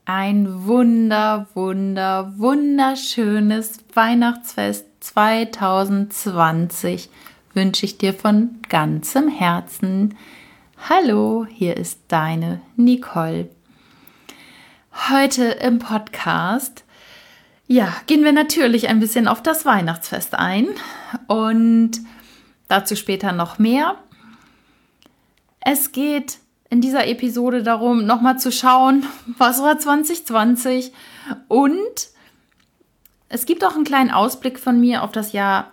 ein wunderschönes Weihnachtsfest 2020 wünsche ich dir von ganzem Herzen. Hallo, hier ist deine Nicole. Heute im Podcast, gehen wir natürlich ein bisschen auf das Weihnachtsfest ein und dazu später noch mehr. Es geht in dieser Episode darum, nochmal zu schauen, was war 2020 und es gibt auch einen kleinen Ausblick von mir auf das Jahr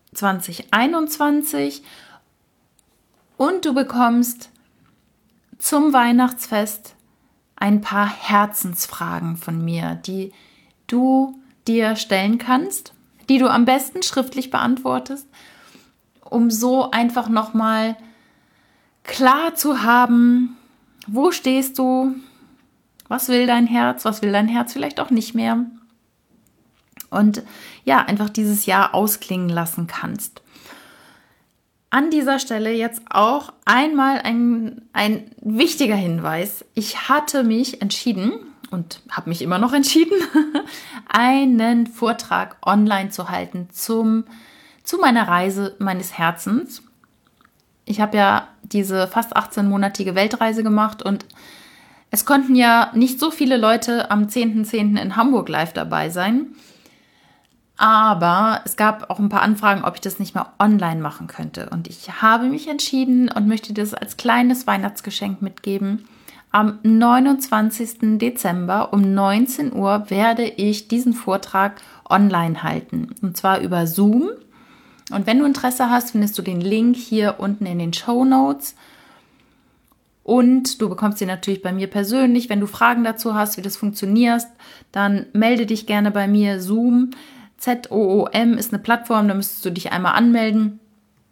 2021 und du bekommst zum Weihnachtsfest ein paar Herzensfragen von mir, die du dir stellen kannst, die du am besten schriftlich beantwortest, um so einfach nochmal klar zu haben, wo stehst du, was will dein Herz vielleicht auch nicht mehr und einfach dieses Jahr ausklingen lassen kannst. An dieser Stelle jetzt auch einmal ein wichtiger Hinweis. Ich hatte mich entschieden und habe mich immer noch entschieden, einen Vortrag online zu halten zu meiner Reise meines Herzens. Ich habe ja diese fast 18-monatige Weltreise gemacht und es konnten ja nicht so viele Leute am 10.10. in Hamburg live dabei sein. Aber es gab auch ein paar Anfragen, ob ich das nicht mal online machen könnte. Und ich habe mich entschieden und möchte das als kleines Weihnachtsgeschenk mitgeben. Am 29. Dezember um 19 Uhr werde ich diesen Vortrag online halten. Und zwar über Zoom. Und wenn du Interesse hast, findest du den Link hier unten in den Shownotes. Und du bekommst den natürlich bei mir persönlich. Wenn du Fragen dazu hast, wie das funktioniert, dann melde dich gerne bei mir. Zoom, ZOOM ist eine Plattform, da müsstest du dich einmal anmelden.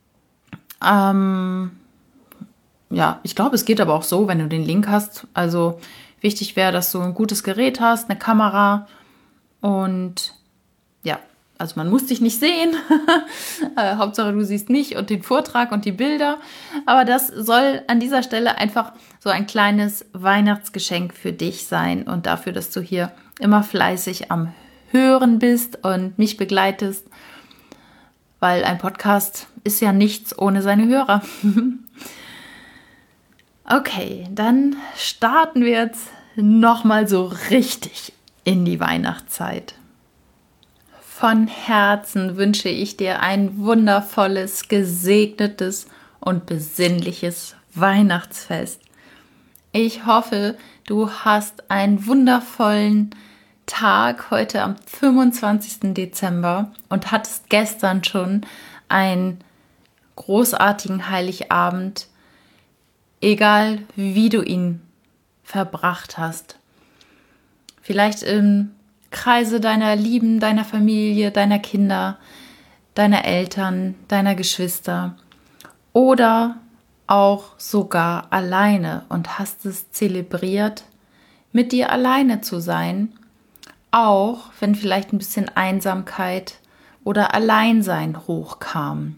Ich glaube, es geht aber auch so, wenn du den Link hast. Also wichtig wäre, dass du ein gutes Gerät hast, eine Kamera und also man muss dich nicht sehen. Hauptsache du siehst mich und den Vortrag und die Bilder. Aber das soll an dieser Stelle einfach so ein kleines Weihnachtsgeschenk für dich sein und dafür, dass du hier immer fleißig am Hören bist und mich begleitest, weil ein Podcast ist ja nichts ohne seine Hörer. Okay, dann starten wir jetzt nochmal so richtig in die Weihnachtszeit. Von Herzen wünsche ich dir ein wundervolles, gesegnetes und besinnliches Weihnachtsfest. Ich hoffe, du hast einen wundervollen Tag heute am 25. Dezember und hattest gestern schon einen großartigen Heiligabend, egal wie du ihn verbracht hast. Vielleicht im Kreise deiner Lieben, deiner Familie, deiner Kinder, deiner Eltern, deiner Geschwister oder auch sogar alleine und hast es zelebriert, mit dir alleine zu sein, auch wenn vielleicht ein bisschen Einsamkeit oder Alleinsein hochkam.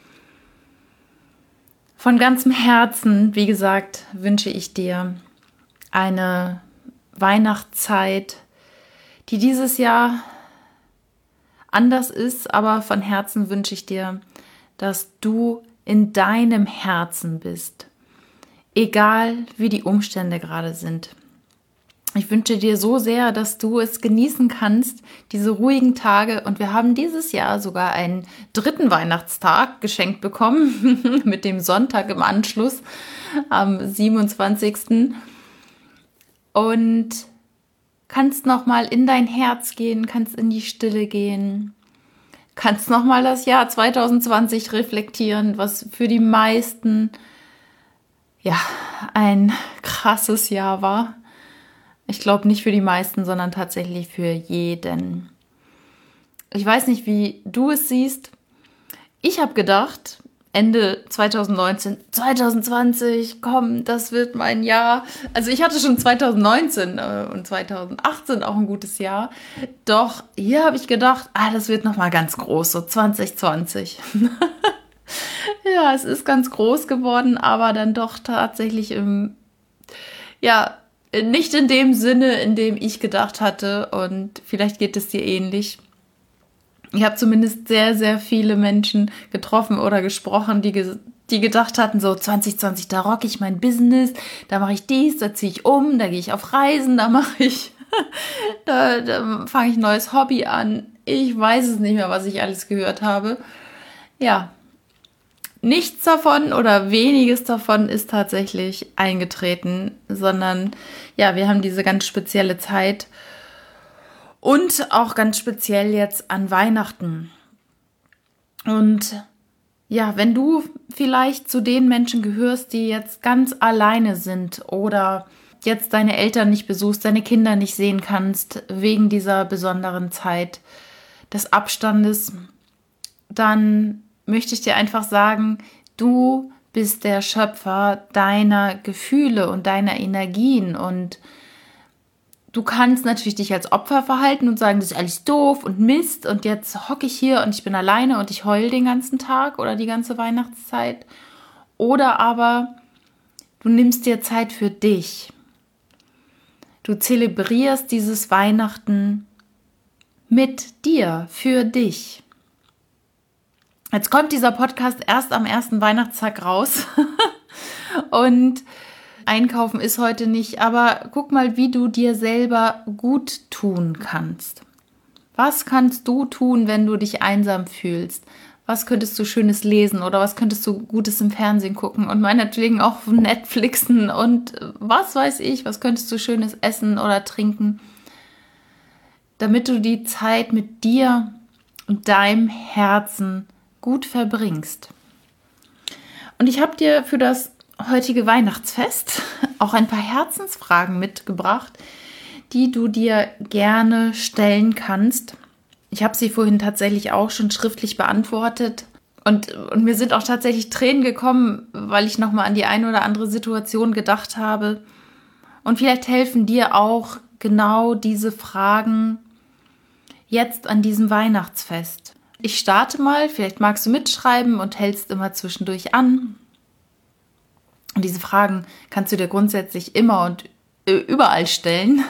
Von ganzem Herzen, wie gesagt, wünsche ich dir eine Weihnachtszeit, die dieses Jahr anders ist, aber von Herzen wünsche ich dir, dass du in deinem Herzen bist, egal wie die Umstände gerade sind. Ich wünsche dir so sehr, dass du es genießen kannst, diese ruhigen Tage. Und wir haben dieses Jahr sogar einen 3. Weihnachtstag geschenkt bekommen, mit dem Sonntag im Anschluss am 27. Und kannst nochmal in dein Herz gehen, kannst in die Stille gehen, kannst nochmal das Jahr 2020 reflektieren, was für die meisten ein krasses Jahr war. Ich glaube nicht für die meisten, sondern tatsächlich für jeden. Ich weiß nicht, wie du es siehst. Ich habe gedacht, Ende 2019, 2020, komm, das wird mein Jahr. Also ich hatte schon 2019 und 2018 auch ein gutes Jahr. Doch hier habe ich gedacht, das wird nochmal ganz groß, so 2020. Es ist ganz groß geworden, aber dann doch tatsächlich im nicht in dem Sinne, in dem ich gedacht hatte, und vielleicht geht es dir ähnlich. Ich habe zumindest sehr, sehr viele Menschen getroffen oder gesprochen, die gedacht hatten, so 2020, da rocke ich mein Business, da mache ich dies, da ziehe ich um, da gehe ich auf Reisen, da fange ich ein neues Hobby an. Ich weiß es nicht mehr, was ich alles gehört habe. Ja, nichts davon oder weniges davon ist tatsächlich eingetreten, sondern ja, wir haben diese ganz spezielle Zeit und auch ganz speziell jetzt an Weihnachten. Und ja, wenn du vielleicht zu den Menschen gehörst, die jetzt ganz alleine sind oder jetzt deine Eltern nicht besuchst, deine Kinder nicht sehen kannst wegen dieser besonderen Zeit des Abstandes, dann möchte ich dir einfach sagen, du bist der Schöpfer deiner Gefühle und deiner Energien, und du kannst natürlich dich als Opfer verhalten und sagen, das ist alles doof und Mist und jetzt hocke ich hier und ich bin alleine und ich heule den ganzen Tag oder die ganze Weihnachtszeit. Oder aber du nimmst dir Zeit für dich. Du zelebrierst dieses Weihnachten mit dir, für dich. Jetzt kommt dieser Podcast erst am ersten Weihnachtstag raus und Einkaufen ist heute nicht, aber guck mal, wie du dir selber gut tun kannst. Was kannst du tun, wenn du dich einsam fühlst? Was könntest du Schönes lesen oder was könntest du Gutes im Fernsehen gucken und meinetwegen auch Netflixen und was weiß ich, was könntest du Schönes essen oder trinken, damit du die Zeit mit dir und deinem Herzen gut verbringst. Und ich habe dir für das heutige Weihnachtsfest auch ein paar Herzensfragen mitgebracht, die du dir gerne stellen kannst. Ich habe sie vorhin tatsächlich auch schon schriftlich beantwortet und mir sind auch tatsächlich Tränen gekommen, weil ich nochmal an die eine oder andere Situation gedacht habe. Und vielleicht helfen dir auch genau diese Fragen jetzt an diesem Weihnachtsfest. Ich starte mal, vielleicht magst du mitschreiben und hältst immer zwischendurch an. Und diese Fragen kannst du dir grundsätzlich immer und überall stellen.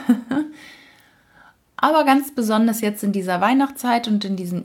Aber ganz besonders jetzt in dieser Weihnachtszeit und in diesem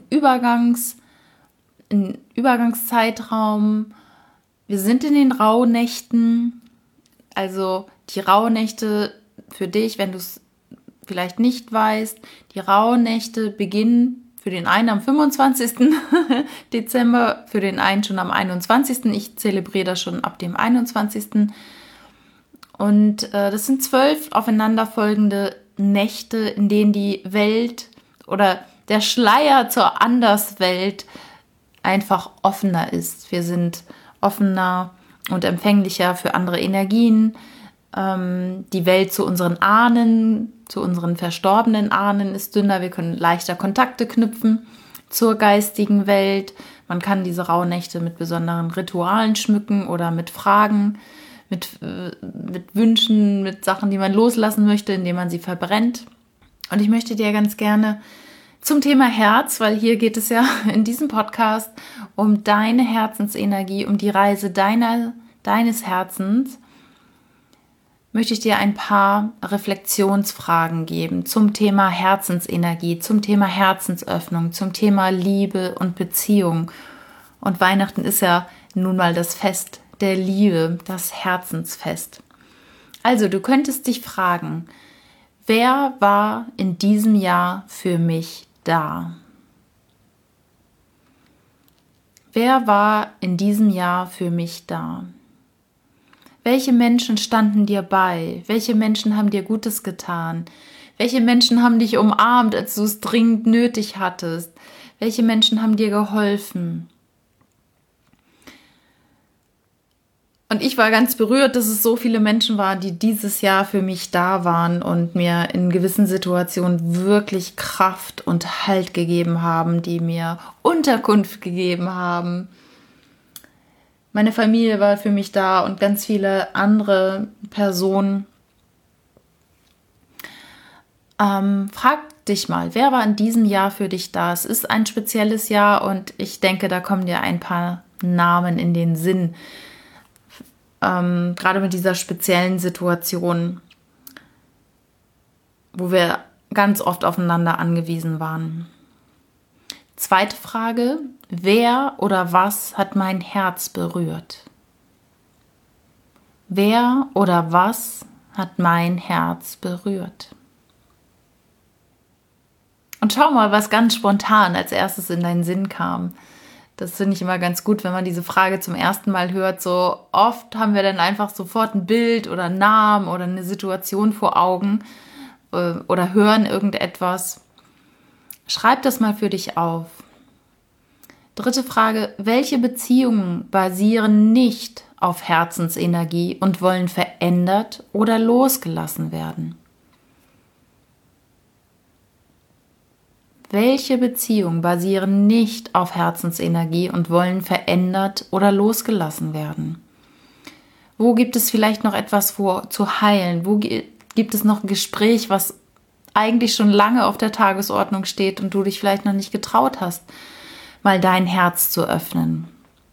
Übergangszeitraum. Wir sind in den Rauhnächten. Also die Rauhnächte für dich, wenn du es vielleicht nicht weißt, die Rauhnächte beginnen für den einen am 25. Dezember, für den einen schon am 21. Ich zelebriere das schon ab dem 21. Und das sind 12 aufeinanderfolgende Nächte, in denen die Welt oder der Schleier zur Anderswelt einfach offener ist. Wir sind offener und empfänglicher für andere Energien. Die Welt zu unseren Ahnen, zu unseren verstorbenen Ahnen ist dünner. Wir können leichter Kontakte knüpfen zur geistigen Welt. Man kann diese Rauhnächte mit besonderen Ritualen schmücken oder mit Fragen, mit Wünschen, mit Sachen, die man loslassen möchte, indem man sie verbrennt. Und ich möchte dir ganz gerne zum Thema Herz, weil hier geht es ja in diesem Podcast um deine Herzensenergie, um die Reise deines Herzens, möchte ich dir ein paar Reflexionsfragen geben zum Thema Herzensenergie, zum Thema Herzensöffnung, zum Thema Liebe und Beziehung. Und Weihnachten ist ja nun mal das Fest der Liebe, das Herzensfest. Also, du könntest dich fragen, wer war in diesem Jahr für mich da? Wer war in diesem Jahr für mich da? Welche Menschen standen dir bei? Welche Menschen haben dir Gutes getan? Welche Menschen haben dich umarmt, als du es dringend nötig hattest? Welche Menschen haben dir geholfen? Und ich war ganz berührt, dass es so viele Menschen waren, die dieses Jahr für mich da waren und mir in gewissen Situationen wirklich Kraft und Halt gegeben haben, die mir Unterkunft gegeben haben. Meine Familie war für mich da und ganz viele andere Personen. Frag dich mal, wer war in diesem Jahr für dich da? Es ist ein spezielles Jahr und ich denke, da kommen dir ein paar Namen in den Sinn. Gerade mit dieser speziellen Situation. wo wir ganz oft aufeinander angewiesen waren. Zweite Frage, wer oder was hat mein Herz berührt? Wer oder was hat mein Herz berührt? Und schau mal, was ganz spontan als erstes in deinen Sinn kam. Das finde ich immer ganz gut, wenn man diese Frage zum ersten Mal hört. So oft haben wir dann einfach sofort ein Bild oder einen Namen oder eine Situation vor Augen oder hören irgendetwas. Schreib das mal für dich auf. Dritte Frage, welche Beziehungen basieren nicht auf Herzensenergie und wollen verändert oder losgelassen werden? Welche Beziehungen basieren nicht auf Herzensenergie und wollen verändert oder losgelassen werden? Wo gibt es vielleicht noch etwas zu heilen? Wo gibt es noch ein Gespräch, was eigentlich schon lange auf der Tagesordnung steht und du dich vielleicht noch nicht getraut hast, mal dein Herz zu öffnen?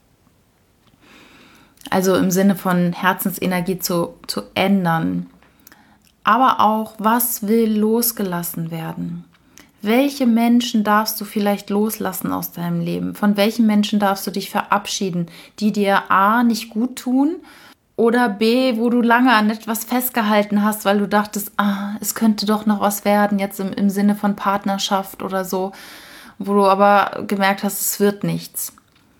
Also im Sinne von Herzensenergie zu ändern. Aber auch, was will losgelassen werden? Welche Menschen darfst du vielleicht loslassen aus deinem Leben? Von welchen Menschen darfst du dich verabschieden, die dir A, nicht gut tun oder B, wo du lange an etwas festgehalten hast, weil du dachtest, es könnte doch noch was werden, jetzt im Sinne von Partnerschaft oder so, wo du aber gemerkt hast, es wird nichts.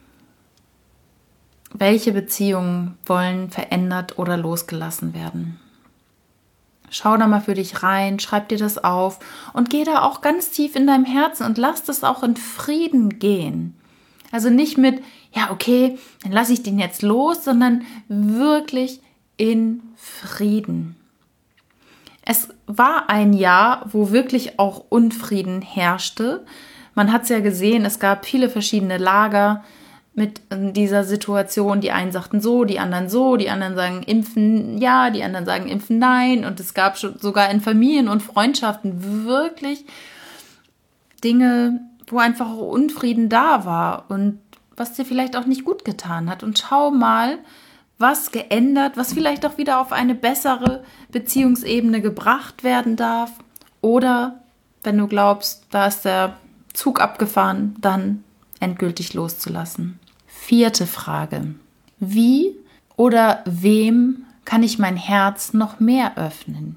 Welche Beziehungen wollen verändert oder losgelassen werden? Schau da mal für dich rein, schreib dir das auf und geh da auch ganz tief in deinem Herzen und lass das auch in Frieden gehen. Also nicht mit, ja okay, dann lasse ich den jetzt los, sondern wirklich in Frieden. Es war ein Jahr, wo wirklich auch Unfrieden herrschte. Man hat es ja gesehen, es gab viele verschiedene Lager mit dieser Situation. Die einen sagten so, die anderen sagen impfen ja, die anderen sagen impfen nein. Und es gab schon sogar in Familien und Freundschaften wirklich Dinge, wo einfach auch Unfrieden da war und was dir vielleicht auch nicht gut getan hat. Und schau mal, was geändert, was vielleicht auch wieder auf eine bessere Beziehungsebene gebracht werden darf. Oder wenn du glaubst, da ist der Zug abgefahren, dann endgültig loszulassen. Vierte Frage. Wie oder wem kann ich mein Herz noch mehr öffnen?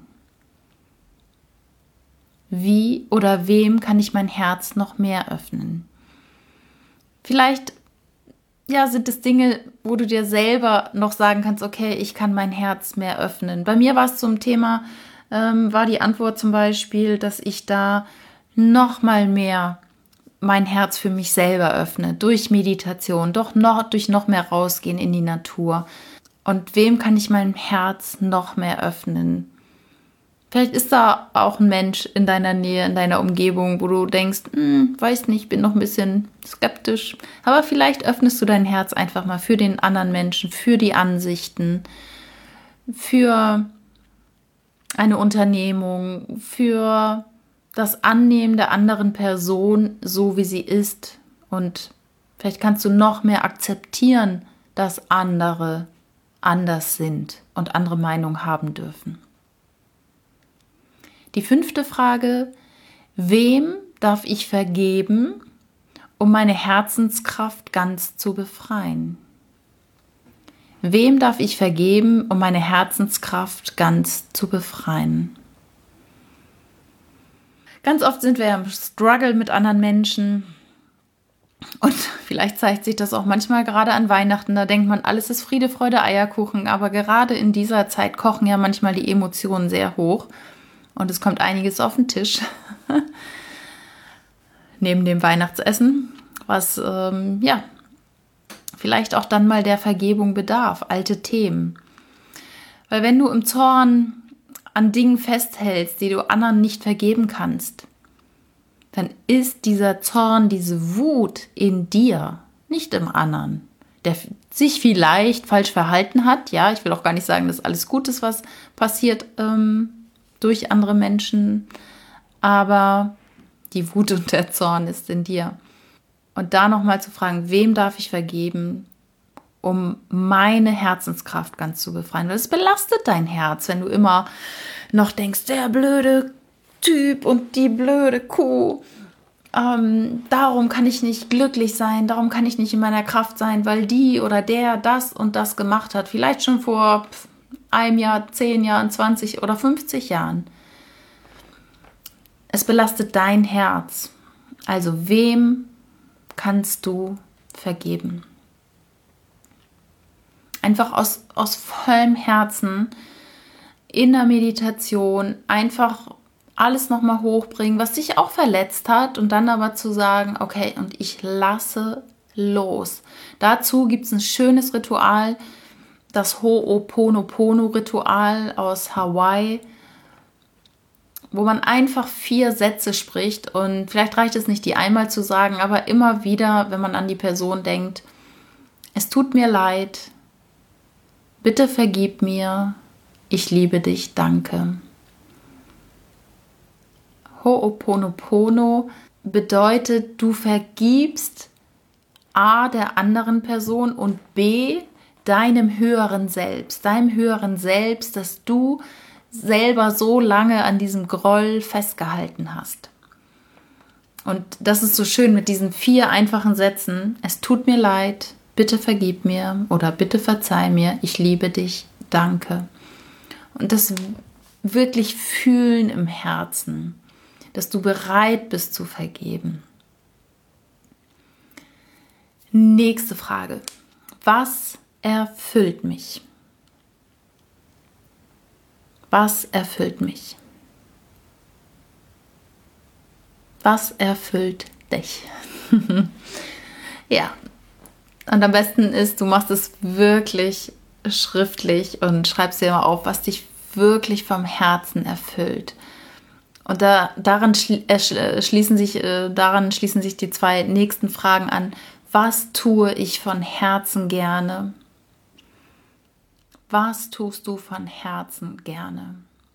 Wie oder wem kann ich mein Herz noch mehr öffnen? Vielleicht sind es Dinge, wo du dir selber noch sagen kannst, okay, ich kann mein Herz mehr öffnen. Bei mir war es zum Thema, war die Antwort zum Beispiel, dass ich da noch mal mehr mein Herz für mich selber öffne, durch Meditation, durch noch mehr rausgehen in die Natur. Und wem kann ich mein Herz noch mehr öffnen? Vielleicht ist da auch ein Mensch in deiner Nähe, in deiner Umgebung, wo du denkst, weiß nicht, bin noch ein bisschen skeptisch. Aber vielleicht öffnest du dein Herz einfach mal für den anderen Menschen, für die Ansichten, für eine Unternehmung, für das Annehmen der anderen Person, so wie sie ist. Und vielleicht kannst du noch mehr akzeptieren, dass andere anders sind und andere Meinungen haben dürfen. Die 5. Frage, wem darf ich vergeben, um meine Herzenskraft ganz zu befreien? Wem darf ich vergeben, um meine Herzenskraft ganz zu befreien? Ganz oft sind wir im Struggle mit anderen Menschen und vielleicht zeigt sich das auch manchmal gerade an Weihnachten. Da denkt man, alles ist Friede, Freude, Eierkuchen, aber gerade in dieser Zeit kochen ja manchmal die Emotionen sehr hoch und es kommt einiges auf den Tisch. Neben dem Weihnachtsessen, was vielleicht auch dann mal der Vergebung bedarf, alte Themen. Weil wenn du im Zorn an Dingen festhältst, die du anderen nicht vergeben kannst, dann ist dieser Zorn, diese Wut in dir, nicht im anderen, der sich vielleicht falsch verhalten hat. Ja, ich will auch gar nicht sagen, dass alles gut ist, was passiert durch andere Menschen, aber die Wut und der Zorn ist in dir. Und da nochmal zu fragen, wem darf ich vergeben, um meine Herzenskraft ganz zu befreien. Weil es belastet dein Herz, wenn du immer noch denkst, der blöde Typ und die blöde Kuh. Darum kann ich nicht glücklich sein, darum kann ich nicht in meiner Kraft sein, weil die oder der das und das gemacht hat. Vielleicht schon vor einem Jahr, 10 Jahren, 20 oder 50 Jahren. Es belastet dein Herz. Also wem kannst du vergeben? Einfach aus vollem Herzen in der Meditation einfach alles nochmal hochbringen, was dich auch verletzt hat und dann aber zu sagen, okay, und ich lasse los. Dazu gibt es ein schönes Ritual, das Ho'oponopono-Ritual aus Hawaii, wo man einfach 4 Sätze spricht und vielleicht reicht es nicht, die einmal zu sagen, aber immer wieder, wenn man an die Person denkt, es tut mir leid, bitte vergib mir, ich liebe dich, danke. Ho'oponopono bedeutet, du vergibst A, der anderen Person und B, deinem höheren Selbst, dass du selber so lange an diesem Groll festgehalten hast. Und das ist so schön mit diesen 4 einfachen Sätzen. Es tut mir leid, bitte vergib mir oder bitte verzeih mir, ich liebe dich, danke. Und das wirklich fühlen im Herzen, dass du bereit bist zu vergeben. Nächste Frage. Was erfüllt mich? Was erfüllt mich? Was erfüllt dich? Ja, und am besten ist, du machst es wirklich schriftlich und schreibst dir mal auf, was dich wirklich vom Herzen erfüllt. Und daran schließen sich die 2 nächsten Fragen an. Was tue ich von Herzen gerne? Was tust du von Herzen gerne?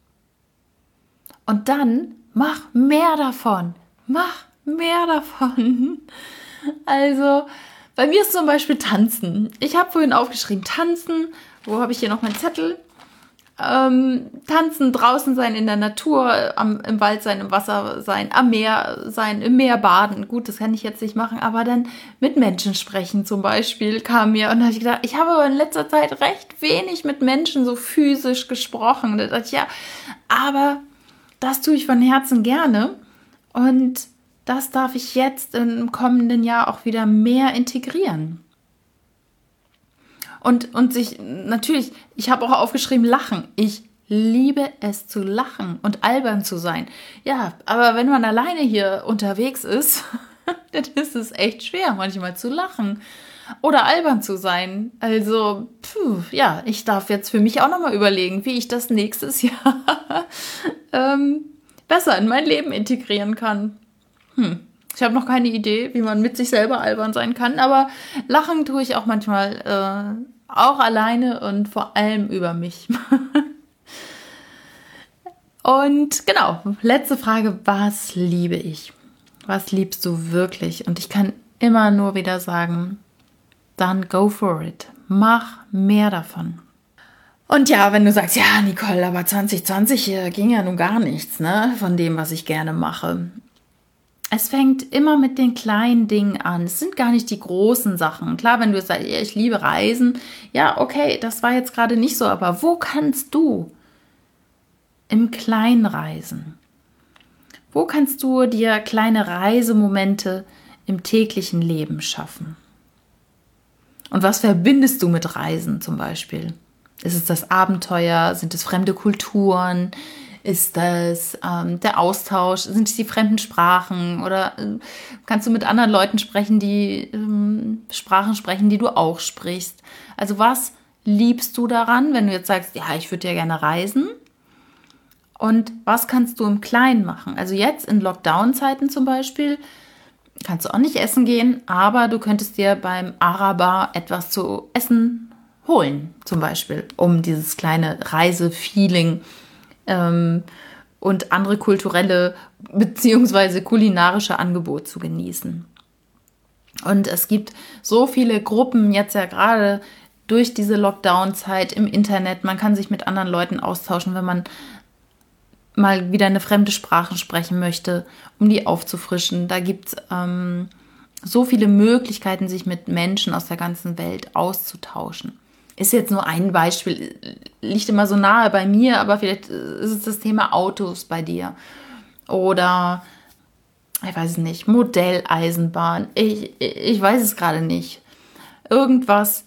Und dann mach mehr davon. Mach mehr davon. Also, bei mir ist zum Beispiel Tanzen. Ich habe vorhin aufgeschrieben, Tanzen. Wo habe ich hier noch meinen Zettel? Tanzen, draußen sein in der Natur, im Wald sein, im Wasser sein, am Meer sein, im Meer baden. Gut, das kann ich jetzt nicht machen, aber dann mit Menschen sprechen zum Beispiel kam mir. Und da habe ich gedacht, ich habe aber in letzter Zeit recht wenig mit Menschen so physisch gesprochen. Da dachte ich, ja, aber das tue ich von Herzen gerne. Und das darf ich jetzt im kommenden Jahr auch wieder mehr integrieren. Und sich natürlich, ich habe auch aufgeschrieben, lachen. Ich liebe es zu lachen und albern zu sein. Ja, aber wenn man alleine hier unterwegs ist, dann ist es echt schwer, manchmal zu lachen oder albern zu sein. Also, ja, ich darf jetzt für mich auch nochmal überlegen, wie ich das nächstes Jahr besser in mein Leben integrieren kann. Ich habe noch keine Idee, wie man mit sich selber albern sein kann, aber lachen tue ich auch manchmal auch alleine und vor allem über mich. Und genau, letzte Frage, was liebe ich? Was liebst du wirklich? Und ich kann immer nur wieder sagen, dann go for it. Mach mehr davon. Und ja, wenn du sagst, ja Nicole, aber 2020 ging ja nun gar nichts, ne, von dem, was ich gerne mache. Es fängt immer mit den kleinen Dingen an. Es sind gar nicht die großen Sachen. Klar, wenn du sagst, ja, ich liebe Reisen, ja, okay, das war jetzt gerade nicht so, aber wo kannst du im Kleinen reisen? Wo kannst du dir kleine Reisemomente im täglichen Leben schaffen? Und was verbindest du mit Reisen zum Beispiel? Ist es das Abenteuer? Sind es fremde Kulturen? Ist das der Austausch? Sind es die fremden Sprachen? Oder kannst du mit anderen Leuten sprechen, die Sprachen sprechen, die du auch sprichst? Also was liebst du daran, wenn du jetzt sagst, ja, ich würde ja gerne reisen? Und was kannst du im Kleinen machen? Also jetzt in Lockdown-Zeiten zum Beispiel kannst du auch nicht essen gehen, aber du könntest dir beim Araber etwas zu essen holen, zum Beispiel, um dieses kleine Reisefeeling und andere kulturelle bzw. kulinarische Angebote zu genießen. Und es gibt so viele Gruppen jetzt ja gerade durch diese Lockdown-Zeit im Internet. Man kann sich mit anderen Leuten austauschen, wenn man mal wieder eine fremde Sprache sprechen möchte, um die aufzufrischen. Da gibt es so viele Möglichkeiten, sich mit Menschen aus der ganzen Welt auszutauschen. Ist jetzt nur ein Beispiel, liegt immer so nahe bei mir, aber vielleicht ist es das Thema Autos bei dir. Oder, ich weiß es nicht, Modelleisenbahn. Ich weiß es gerade nicht. Irgendwas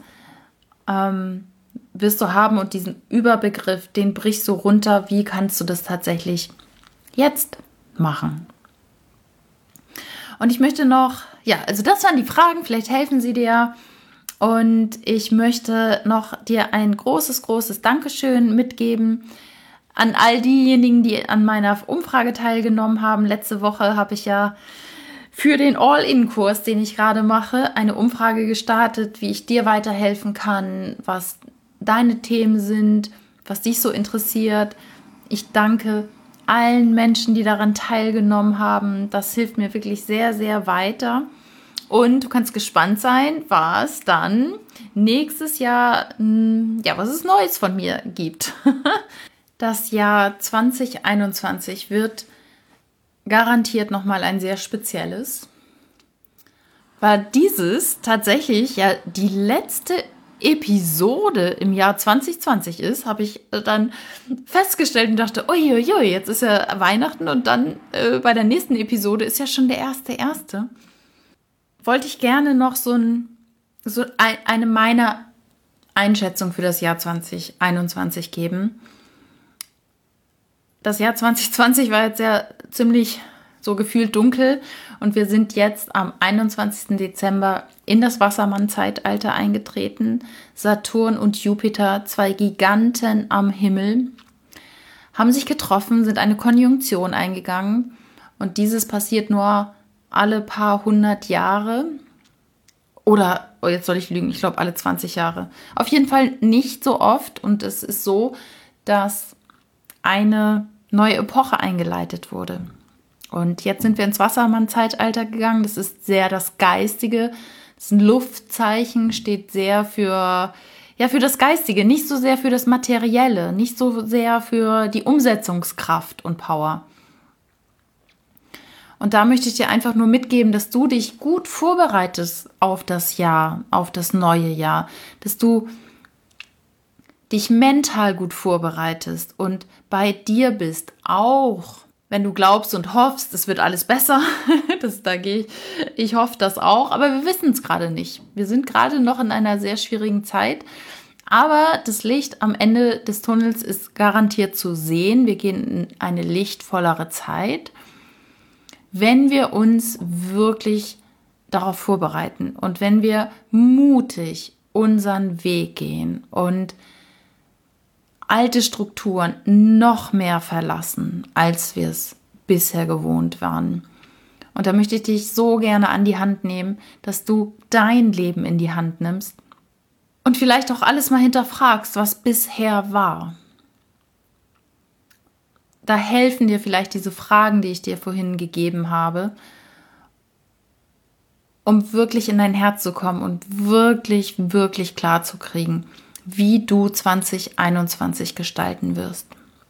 wirst du haben und diesen Überbegriff, den brichst du runter. Wie kannst du das tatsächlich jetzt machen? Und ich möchte noch, also das waren die Fragen, vielleicht helfen sie dir. Und ich möchte noch dir ein großes, großes Dankeschön mitgeben an all diejenigen, die an meiner Umfrage teilgenommen haben. Letzte Woche habe ich ja für den All-In-Kurs, den ich gerade mache, eine Umfrage gestartet, wie ich dir weiterhelfen kann, was deine Themen sind, was dich so interessiert. Ich danke allen Menschen, die daran teilgenommen haben. Das hilft mir wirklich sehr, sehr weiter. Und du kannst gespannt sein, was dann nächstes Jahr, was es Neues von mir gibt. Das Jahr 2021 wird garantiert nochmal ein sehr spezielles. Weil dieses tatsächlich ja die letzte Episode im Jahr 2020 ist, habe ich dann festgestellt und dachte, uiuiui, jetzt ist ja Weihnachten und dann bei der nächsten Episode ist ja schon der 1.1. Wollte ich gerne noch eine meiner Einschätzung für das Jahr 2021 geben. Das Jahr 2020 war jetzt ja ziemlich so gefühlt dunkel und wir sind jetzt am 21. Dezember in das Wassermann-Zeitalter eingetreten. Saturn und Jupiter, 2 Giganten am Himmel, haben sich getroffen, sind eine Konjunktion eingegangen und dieses passiert nur alle paar hundert Jahre oder, jetzt soll ich lügen, ich glaube alle 20 Jahre. Auf jeden Fall nicht so oft und es ist so, dass eine neue Epoche eingeleitet wurde. Und jetzt sind wir ins Wassermann-Zeitalter gegangen. Das ist sehr das Geistige. Das ist ein Luftzeichen, steht sehr für das Geistige, nicht so sehr für das Materielle, nicht so sehr für die Umsetzungskraft und Power. Und da möchte ich dir einfach nur mitgeben, dass du dich gut vorbereitest auf das Jahr, auf das neue Jahr, dass du dich mental gut vorbereitest und bei dir bist, auch wenn du glaubst und hoffst, es wird alles besser. Ich hoffe das auch, aber wir wissen es gerade nicht. Wir sind gerade noch in einer sehr schwierigen Zeit, aber das Licht am Ende des Tunnels ist garantiert zu sehen. Wir gehen in eine lichtvollere Zeit, wenn wir uns wirklich darauf vorbereiten und wenn wir mutig unseren Weg gehen und alte Strukturen noch mehr verlassen, als wir es bisher gewohnt waren. Und da möchte ich dich so gerne an die Hand nehmen, dass du dein Leben in die Hand nimmst und vielleicht auch alles mal hinterfragst, was bisher war. Da helfen dir vielleicht diese Fragen, die ich dir vorhin gegeben habe, um wirklich in dein Herz zu kommen und wirklich, wirklich klar zu kriegen, wie du 2021 gestalten wirst.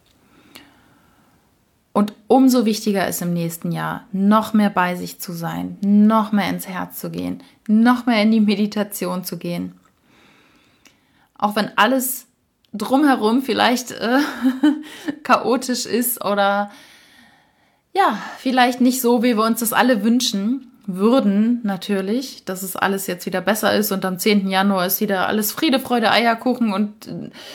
Und umso wichtiger ist im nächsten Jahr, noch mehr bei sich zu sein, noch mehr ins Herz zu gehen, noch mehr in die Meditation zu gehen. Auch wenn alles drumherum vielleicht chaotisch ist oder vielleicht nicht so, wie wir uns das alle wünschen würden, natürlich, dass es alles jetzt wieder besser ist und am 10. Januar ist wieder alles Friede, Freude, Eierkuchen und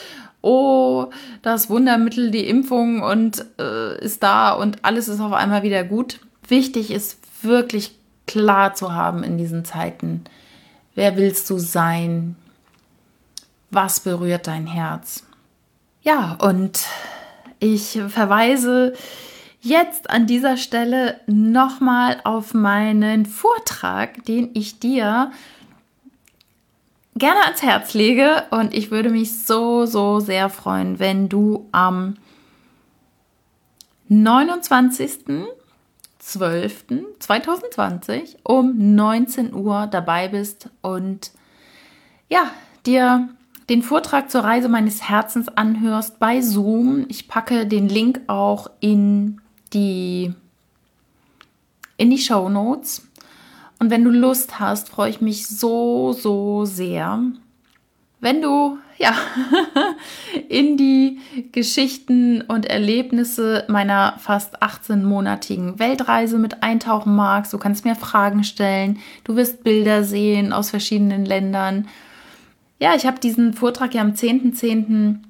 das Wundermittel, die Impfung und ist da und alles ist auf einmal wieder gut. Wichtig ist wirklich klar zu haben in diesen Zeiten, wer willst du sein? Was berührt dein Herz? Ja, und ich verweise jetzt an dieser Stelle nochmal auf meinen Vortrag, den ich dir gerne ans Herz lege. Und ich würde mich so, so sehr freuen, wenn du am 29.12.2020 um 19 Uhr dabei bist und dir den Vortrag zur Reise meines Herzens anhörst bei Zoom. Ich packe den Link auch in die Shownotes. Und wenn du Lust hast, freue ich mich so, so sehr, wenn du in die Geschichten und Erlebnisse meiner fast 18-monatigen Weltreise mit eintauchen magst. Du kannst mir Fragen stellen, du wirst Bilder sehen aus verschiedenen Ländern. Ja, ich habe diesen Vortrag ja am 10.10.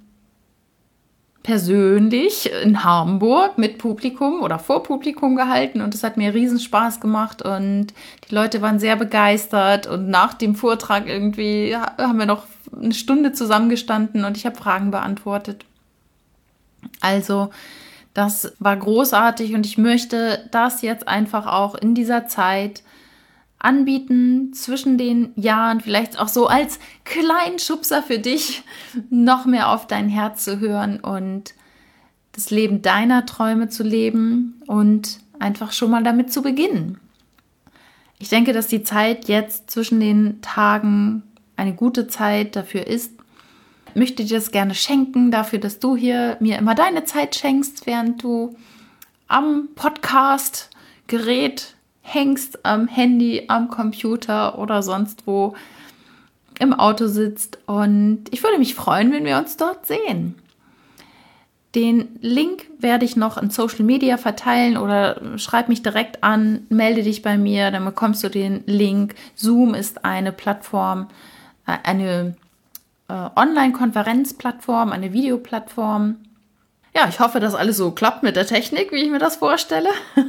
persönlich in Hamburg mit Publikum oder vor Publikum gehalten und es hat mir riesen Spaß gemacht und die Leute waren sehr begeistert und nach dem Vortrag irgendwie haben wir noch eine Stunde zusammengestanden und ich habe Fragen beantwortet. Also das war großartig und ich möchte das jetzt einfach auch in dieser Zeit anbieten, zwischen den Jahren, vielleicht auch so als kleinen Schubser für dich, noch mehr auf dein Herz zu hören und das Leben deiner Träume zu leben und einfach schon mal damit zu beginnen. Ich denke, dass die Zeit jetzt zwischen den Tagen eine gute Zeit dafür ist. Ich möchte dir das gerne schenken, dafür, dass du hier mir immer deine Zeit schenkst, während du am Podcast-Gerät hängst, am Handy, am Computer oder sonst wo im Auto sitzt. Und ich würde mich freuen, wenn wir uns dort sehen. Den Link werde ich noch in Social Media verteilen oder schreib mich direkt an, melde dich bei mir, dann bekommst du den Link. Zoom ist eine Plattform, eine Online-Konferenzplattform, eine Videoplattform. Ja, ich hoffe, dass alles so klappt mit der Technik, wie ich mir das vorstelle.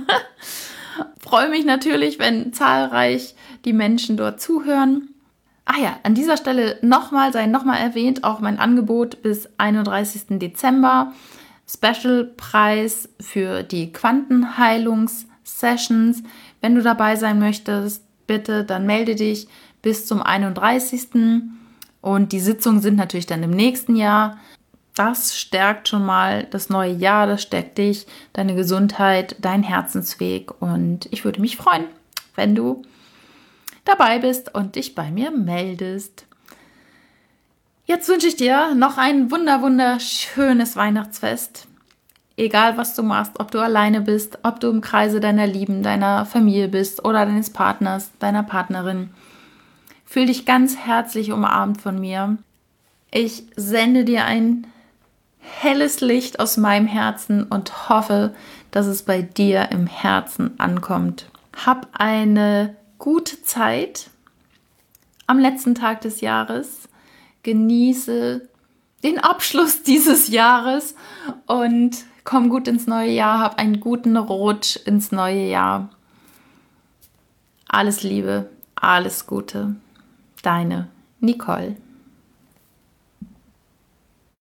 Freue mich natürlich, wenn zahlreich die Menschen dort zuhören. Ach ja, an dieser Stelle sei nochmal erwähnt, auch mein Angebot bis 31. Dezember. Special-Preis für die Quantenheilungs-Sessions. Wenn du dabei sein möchtest, bitte, dann melde dich bis zum 31. Und die Sitzungen sind natürlich dann im nächsten Jahr. Das stärkt schon mal das neue Jahr, das stärkt dich, deine Gesundheit, dein Herzensweg. Und ich würde mich freuen, wenn du dabei bist und dich bei mir meldest. Jetzt wünsche ich dir noch ein wunderschönes Weihnachtsfest. Egal, was du machst, ob du alleine bist, ob du im Kreise deiner Lieben, deiner Familie bist oder deines Partners, deiner Partnerin. Fühl dich ganz herzlich umarmt von mir. Ich sende dir ein helles Licht aus meinem Herzen und hoffe, dass es bei dir im Herzen ankommt. Hab eine gute Zeit am letzten Tag des Jahres. Genieße den Abschluss dieses Jahres und komm gut ins neue Jahr. Hab einen guten Rutsch ins neue Jahr. Alles Liebe, alles Gute. Deine Nicole.